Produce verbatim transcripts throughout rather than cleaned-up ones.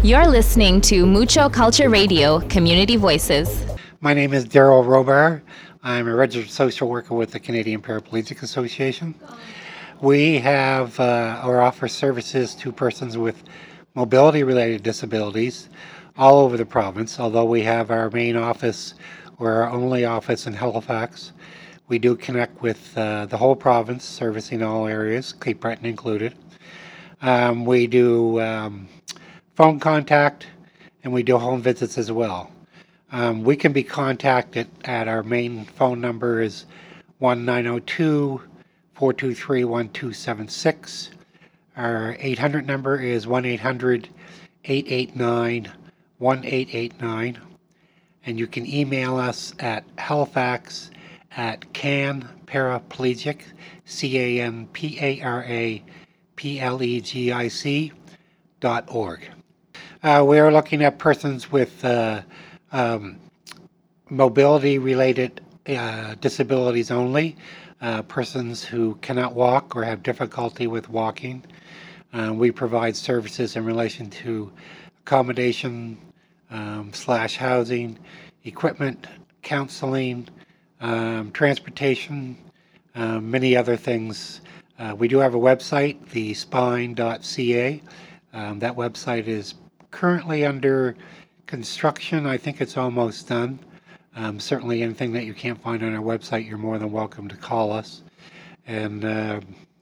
You're listening to Mucho Culture Radio, Community Voices. My name is Daryl Robar. I'm a registered social worker with the Canadian Paraplegic Association. We have uh, or offer services to persons with mobility-related disabilities all over the province. Although we have our main office or our only office in Halifax, we do connect with uh, the whole province, servicing all areas, Cape Breton included. Um, we do um, phone contact, and we do home visits as well. Um, we can be contacted at our main phone number is one nine zero two, four two three, one two seven six. Our eight hundred number is one eight hundred, eight eight nine, one eight eight nine. And you can email us at Halifax at canparaplegic, C A N P A R A P L E G I C dot org. Uh, we are looking at persons with uh, um, mobility-related uh, disabilities only, uh, persons who cannot walk or have difficulty with walking. Uh, we provide services in relation to accommodation um, slash housing, equipment, counseling, um, transportation, uh, many other things. Uh, we do have a website, the spine dot c a. Um, that website is currently under construction. I think it's almost done. Um, certainly anything that you can't find on our website, you're more than welcome to call us. And uh,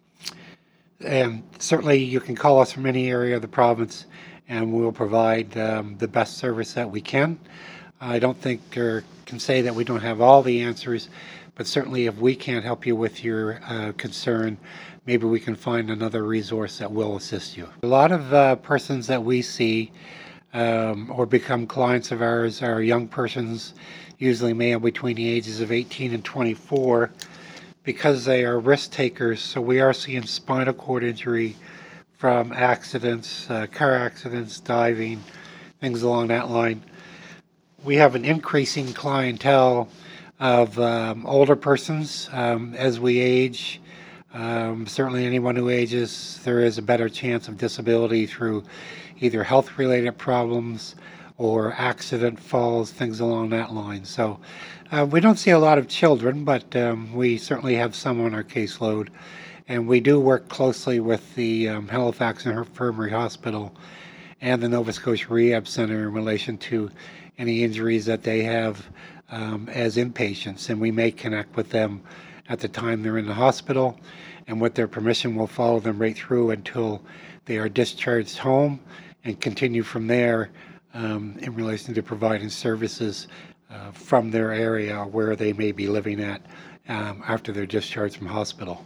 and certainly you can call us from any area of the province, and we'll provide um, the best service that we can. I don't think or can say that we don't have all the answers, but certainly if we can't help you with your uh, concern, maybe we can find another resource that will assist you. A lot of uh, persons that we see um, or become clients of ours are young persons, usually male between the ages of eighteen and twenty-four, because they are risk takers. So we are seeing spinal cord injury from accidents, uh, car accidents, diving, things along that line. We have an increasing clientele of um, older persons um, as we age. Um, certainly anyone who ages, there is a better chance of disability through either health-related problems or accident, falls, things along that line. So uh, we don't see a lot of children, but um, we certainly have some on our caseload. And we do work closely with the um, Halifax Infirmary Hospital and the Nova Scotia Rehab Center in relation to any injuries that they have um, as inpatients. And we may connect with them at the time they're in the hospital, and with their permission we'll follow them right through until they are discharged home and continue from there um, in relation to providing services uh, from their area where they may be living at um, after they're discharged from hospital.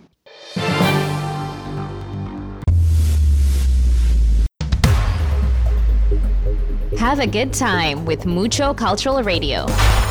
Have a good time with Mucho Cultural Radio.